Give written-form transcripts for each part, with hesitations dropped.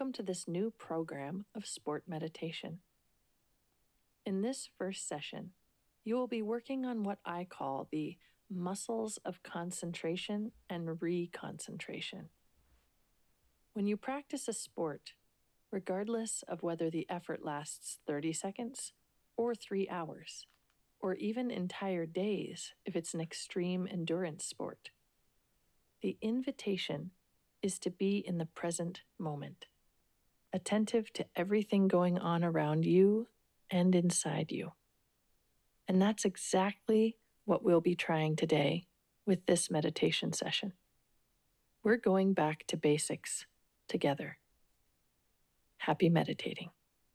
Welcome to this new program of sport meditation. In this first session, you will be working on what I call the muscles of concentration and reconcentration. When you practice a sport, regardless of whether the effort lasts 30 seconds or 3 hours, or even entire days if it's an extreme endurance sport, the invitation is to be in the present moment, attentive to everything going on around you and inside you. And that's exactly what we'll be trying today with this meditation session. We're going back to basics together. Happy meditating.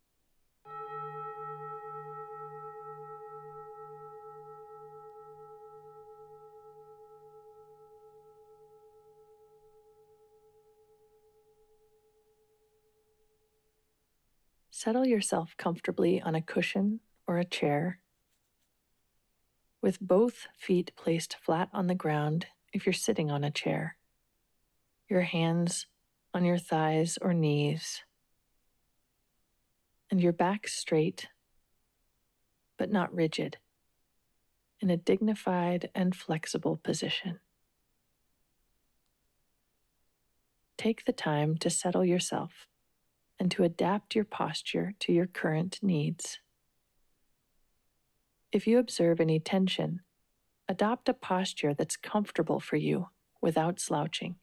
Settle yourself comfortably on a cushion or a chair, with both feet placed flat on the ground if you're sitting on a chair, your hands on your thighs or knees, and your back straight but not rigid, in a dignified and flexible position. Take the time to settle yourself and to adapt your posture to your current needs. If you observe any tension, adopt a posture that's comfortable for you without slouching.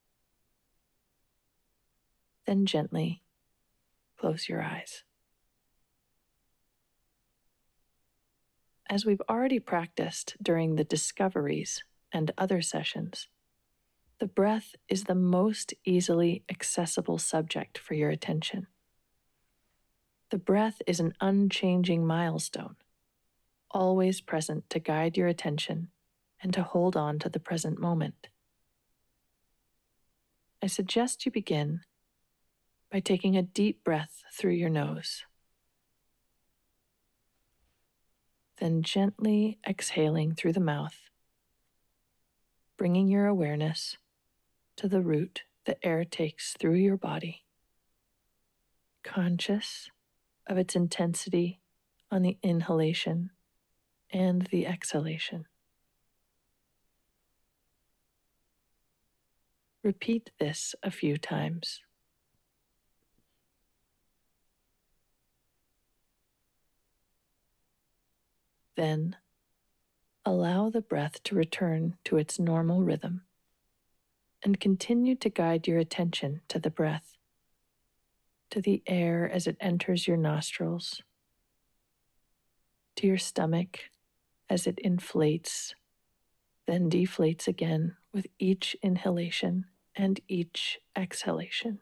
Then gently close your eyes. As we've already practiced during the discoveries and other sessions, the breath is the most easily accessible subject for your attention. The breath is an unchanging milestone, always present to guide your attention and to hold on to the present moment. I suggest you begin by taking a deep breath through your nose, then gently exhaling through the mouth, bringing your awareness to the route the air takes through your body, conscious of its intensity on the inhalation and the exhalation. Repeat this a few times. Then, allow the breath to return to its normal rhythm and continue to guide your attention to the breath, to the air as it enters your nostrils, to your stomach as it inflates, then deflates again with each inhalation and each exhalation.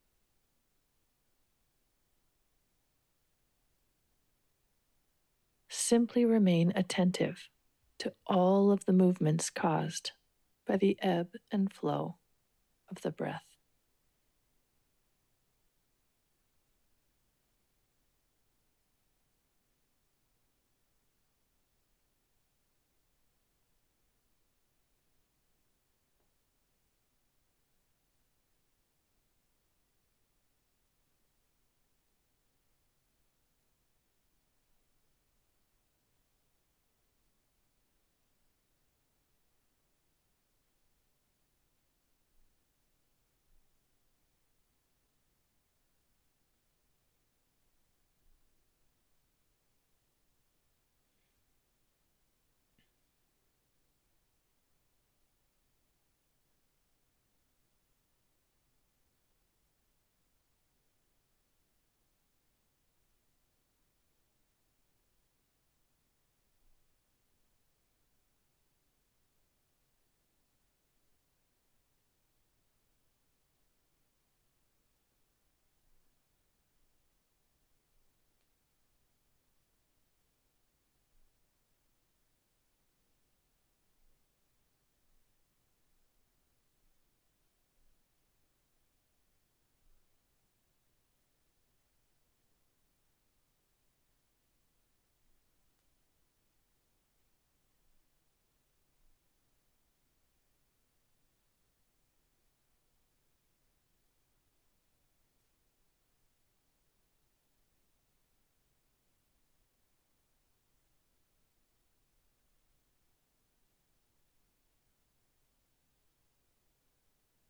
Simply remain attentive to all of the movements caused by the ebb and flow of the breath.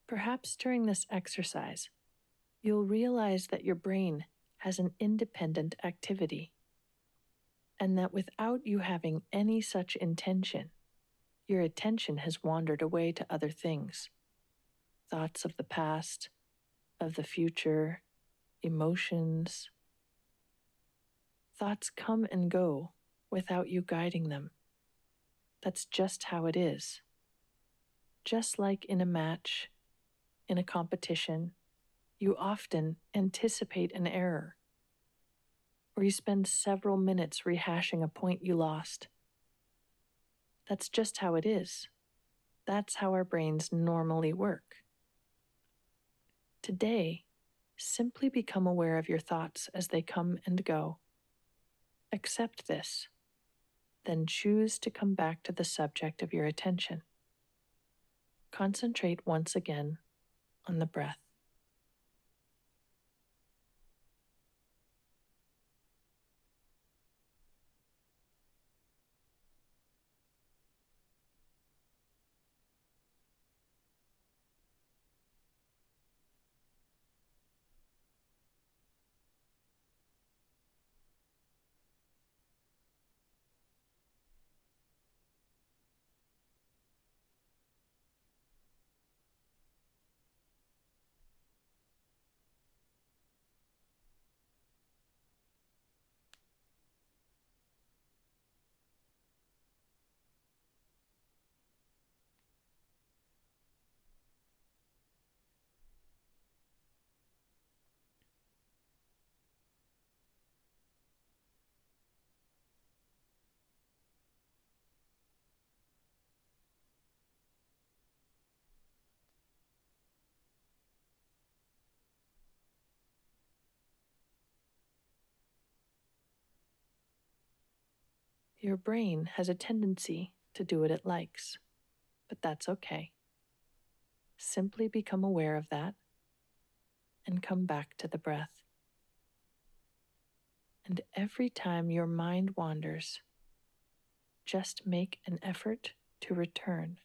Perhaps during this exercise, you'll realize that your brain has an independent activity, and that without you having any such intention, your attention has wandered away to other things, thoughts of the past, of the future, emotions. Thoughts come and go without you guiding them. That's just how it is. Just like in a match, in a competition, you often anticipate an error, or you spend several minutes rehashing a point you lost. That's just how it is. That's how our brains normally work. Today, simply become aware of your thoughts as they come and go. Accept this, then choose to come back to the subject of your attention. Concentrate once again on the breath. Your brain has a tendency to do what it likes, but that's okay. Simply become aware of that and come back to the breath. And every time your mind wanders, just make an effort to return.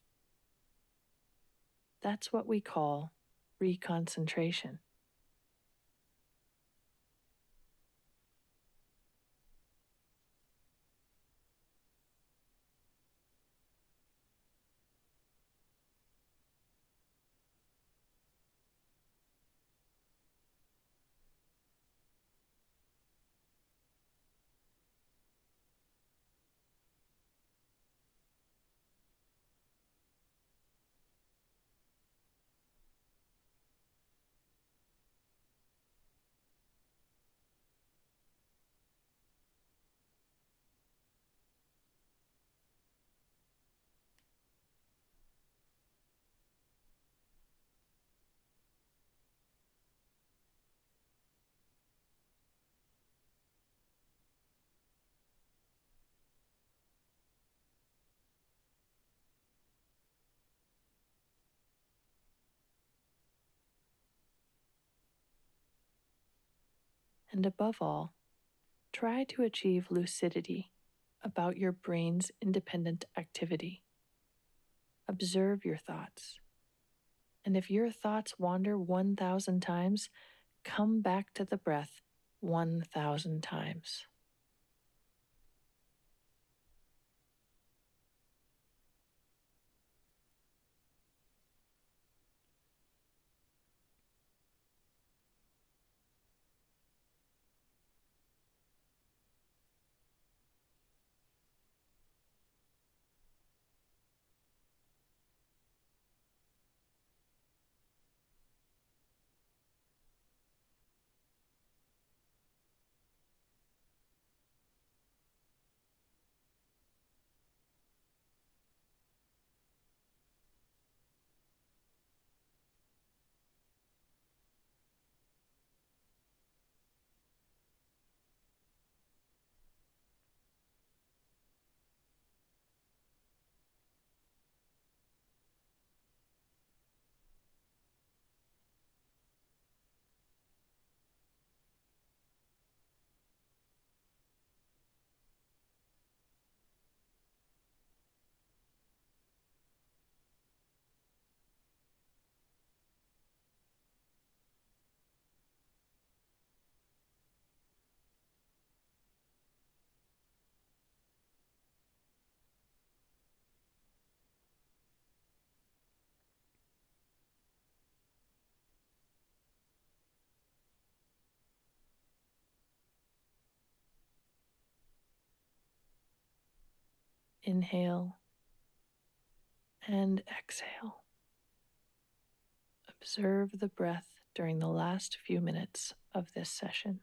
That's what we call reconcentration. And above all, try to achieve lucidity about your brain's independent activity. Observe your thoughts. And if your thoughts wander 1,000 times, come back to the breath 1,000 times. Inhale and exhale. Observe the breath during the last few minutes of this session.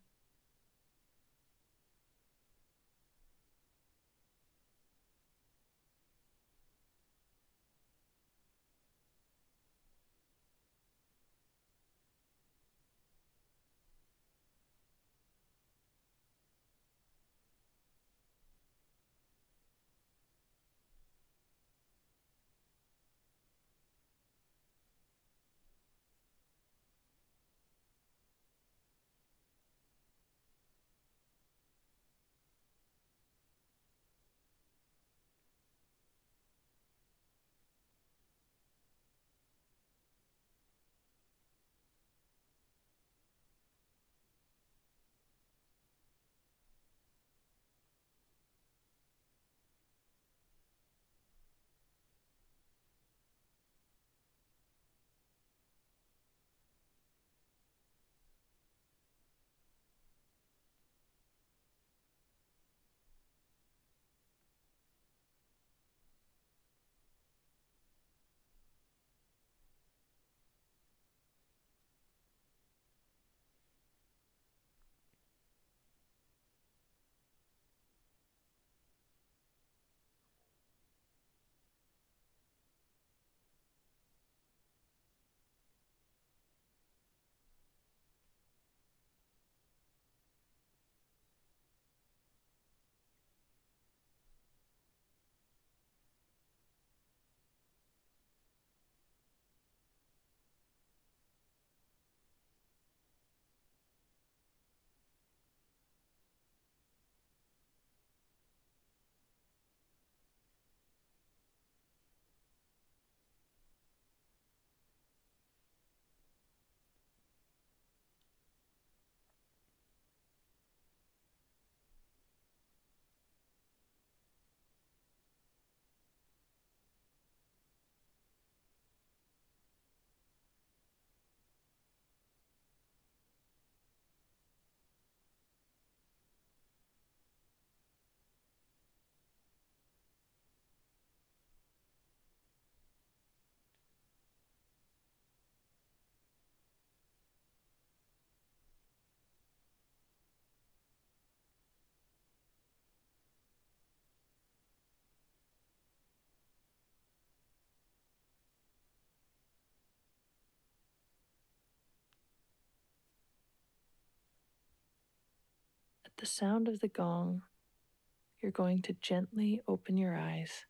At the sound of the gong, you're going to gently open your eyes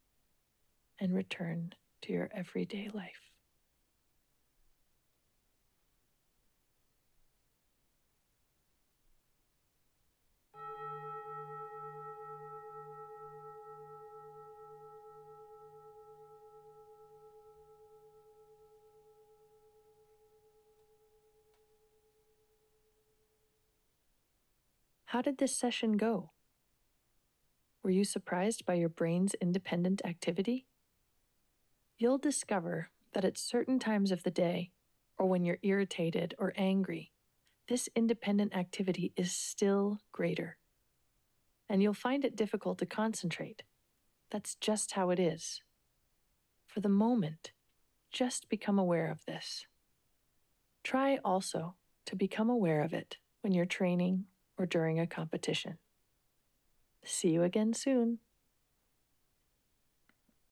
and return to your everyday life. How did this session go? Were you surprised by your brain's independent activity? You'll discover that at certain times of the day, or when you're irritated or angry, this independent activity is still greater. And you'll find it difficult to concentrate. That's just how it is. For the moment, just become aware of this. Try also to become aware of it when you're training or during a competition. See you again soon.